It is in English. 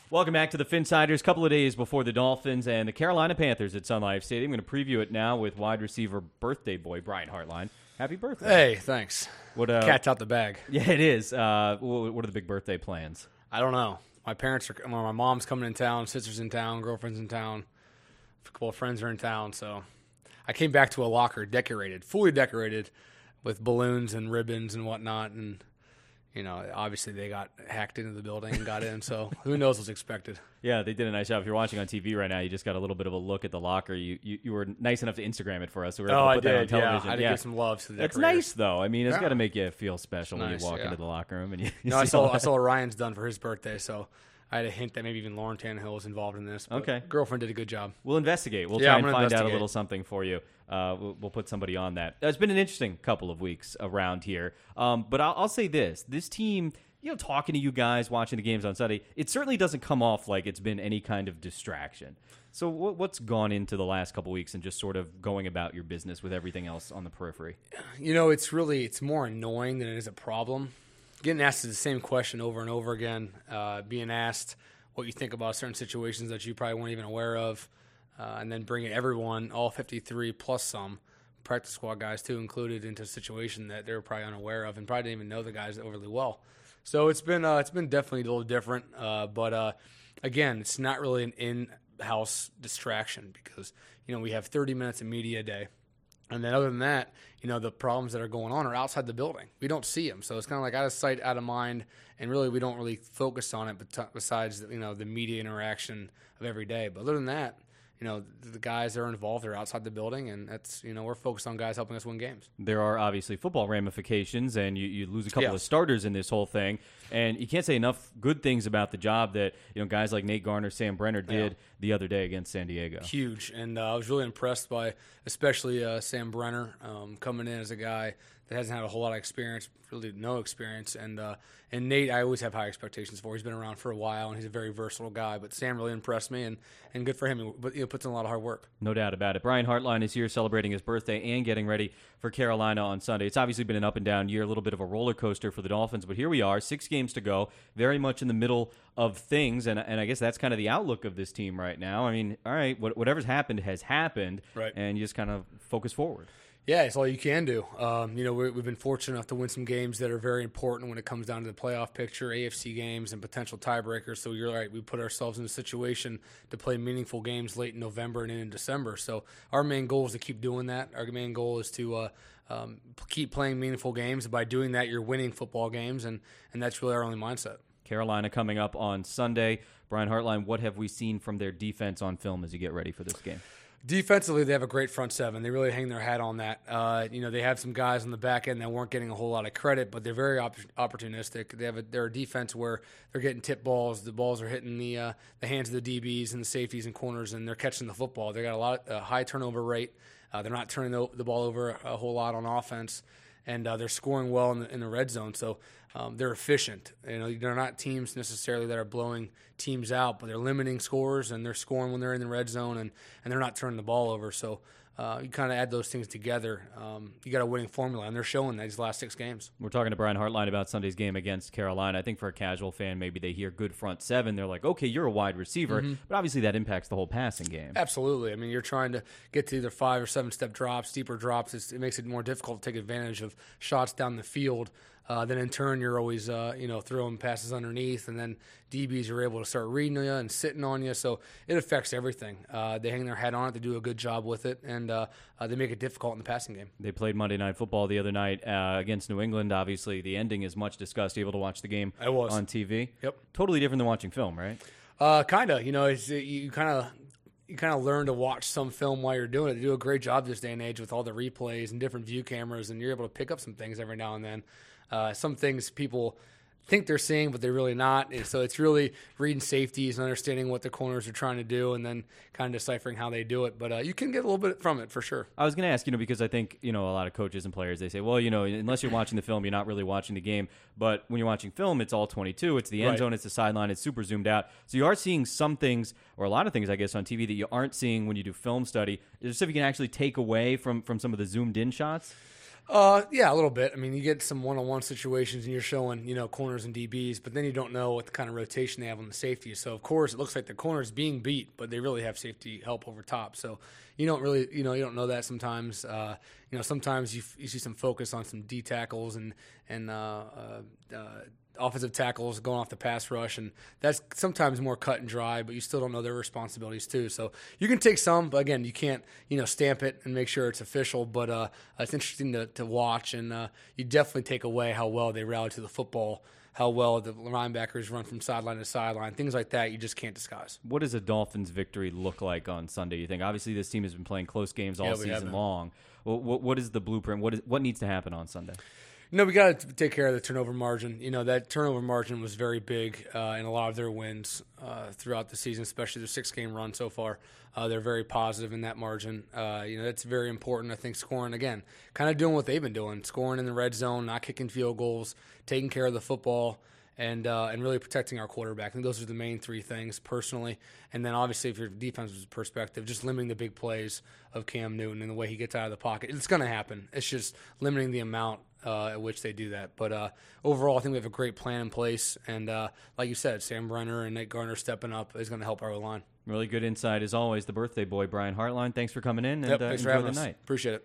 Welcome back to the Phinsiders. Couple of days before the Dolphins and the Carolina Panthers at Sun Life Stadium. I'm going to preview it now with wide receiver birthday boy Brian Hartline. Happy birthday. Hey, thanks. What, Cat's out the bag. Yeah, it is. What are the big birthday plans? I don't know. My mom's coming in town, sister's in town, girlfriend's in town, a couple of friends are in town. So I came back to a locker fully decorated with balloons and ribbons and whatnot. And, obviously they got hacked into the building and got in. So who knows what's expected. Yeah, they did a nice job. If you're watching on TV right now, you just got a little bit of a look at the locker. You were nice enough to Instagram it for us. So we were able to put that on television. Yeah, I did give some love to the It's decorators. nice, though. I mean, it's got to make you feel special when you walk into the locker room. And I saw what Ryan's done for his birthday, so I had a hint that maybe even Lauren Tannehill was involved in this. But okay. Girlfriend did a good job. We'll investigate. We'll try and find out a little something for you. We'll put somebody on that. It's been an interesting couple of weeks around here. But I'll say this. This team, talking to you guys, watching the games on Sunday, it certainly doesn't come off like it's been any kind of distraction. So what's gone into the last couple of weeks and just sort of going about your business with everything else on the periphery? It's more annoying than it is a problem. Getting asked the same question over and over again, being asked what you think about certain situations that you probably weren't even aware of, and then bringing everyone, all 53 plus some, practice squad guys too included, into a situation that they were probably unaware of and probably didn't even know the guys overly well. So it's been definitely a little different, but again, it's not really an in-house distraction because we have 30 minutes of media a day. And then other than that, the problems that are going on are outside the building. We don't see them. So it's kind of like out of sight, out of mind, and really we don't really focus on it besides, the media interaction of every day. But other than that, the guys that are involved are outside the building, and that's, we're focused on guys helping us win games. There are obviously football ramifications, and you lose a couple of starters in this whole thing, and you can't say enough good things about the job that guys like Nate Garner, Sam Brenner did the other day against San Diego. Huge, and I was really impressed by especially Sam Brenner coming in as a guy that hasn't had a whole lot of experience, really no experience, and Nate I always have high expectations for. He's been around for a while, and he's a very versatile guy, but Sam really impressed me, and good for him. But puts in a lot of hard work. No doubt about it. Brian Hartline is here celebrating his birthday and getting ready for Carolina on Sunday. It's obviously been an up and down year, a little bit of a roller coaster for the Dolphins, but here we are, 6 games to go, very much in the middle of things, and I guess that's kind of the outlook of this team right now. I mean, all right, whatever's happened has happened, right, and you just kind of focus forward. Yeah, it's all you can do. We've been fortunate enough to win some games that are very important when it comes down to the playoff picture, AFC games, and potential tiebreakers. So you're right, we put ourselves in a situation to play meaningful games late in November and in December. So our main goal is to keep doing that. Our main goal is to keep playing meaningful games. By doing that, you're winning football games, and that's really our only mindset. Carolina coming up on Sunday. Brian Hartline, what have we seen from their defense on film as you get ready for this game? Defensively, they have a great front seven. They really hang their hat on that. They have some guys on the back end that weren't getting a whole lot of credit, but they're very opportunistic. They're a defense where they're getting tip balls. The balls are hitting the hands of the DBs and the safeties and corners, and they're catching the football. They got a high turnover rate. They're not turning the ball over a whole lot on offense, and they're scoring well in the red zone. So they're efficient. They're not teams necessarily that are blowing teams out, but they're limiting scores, and they're scoring when they're in the red zone, and they're not turning the ball over. So you kind of add those things together. You got a winning formula, and they're showing that these last 6 games. We're talking to Brian Hartline about Sunday's game against Carolina. I think for a casual fan, maybe they hear good front seven. They're like, okay, you're a wide receiver, but obviously that impacts the whole passing game. Absolutely. I mean, you're trying to get to either 5 or 7 step drops, deeper drops. It makes it more difficult to take advantage of shots down the field. Then in turn, you're always throwing passes underneath, and then DBs are able to start reading you and sitting on you. So it affects everything. They hang their hat on it. They do a good job with it, and they make it difficult in the passing game. They played Monday Night Football the other night against New England. Obviously, the ending is much discussed. Able to watch the game on TV. Yep. Totally different than watching film, right? Kind of. You kind of learn to watch some film while you're doing it. They do a great job this day and age with all the replays and different view cameras, and you're able to pick up some things every now and then. Some things people think they're seeing, but they're really not. And so it's really reading safeties and understanding what the corners are trying to do, and then kind of deciphering how they do it. But you can get a little bit from it for sure. I was going to ask, because I think, a lot of coaches and players, they say, well, unless you're watching the film, you're not really watching the game. But when you're watching film, it's all 22. It's the end zone. It's the sideline. It's super zoomed out. So you are seeing some things, or a lot of things, I guess, on TV that you aren't seeing when you do film study. Is there stuff you can actually take away from some of the zoomed in shots? Yeah, a little bit. I mean, you get some one-on-one situations and you're showing, corners and DBs, but then you don't know what the kind of rotation they have on the safety. So, of course, it looks like the corner's being beat, but they really have safety help over top. So, you don't really, you don't know that sometimes. Sometimes you see some focus on some D tackles and offensive tackles going off the pass rush, and that's sometimes more cut and dry, but you still don't know their responsibilities too. So you can take some, but again, you can't, stamp it and make sure it's official, but it's interesting to watch, and you definitely take away how well they rally to the football, how well the linebackers run from sideline to sideline, things like that you just can't disguise. What does a Dolphins victory look like on Sunday, you think? Obviously, this team has been playing close games all season long. What is the blueprint? What needs to happen on Sunday? We got to take care of the turnover margin. That turnover margin was very big in a lot of their wins throughout the season, especially their 6-game run so far. They're very positive in that margin. That's very important. I think scoring, again, kind of doing what they've been doing, scoring in the red zone, not kicking field goals, taking care of the football, and really protecting our quarterback. I think those are the main 3 things personally. And then obviously, if your defensive perspective, just limiting the big plays of Cam Newton and the way he gets out of the pocket. It's going to happen. It's just limiting the amount at which they do that. But overall, I think we have a great plan in place. And like you said, Sam Brenner and Nate Garner stepping up is going to help our O-line. Really good insight, as always. The birthday boy, Brian Hartline. Thanks for coming in, and thanks for enjoy having the us. night. Appreciate it.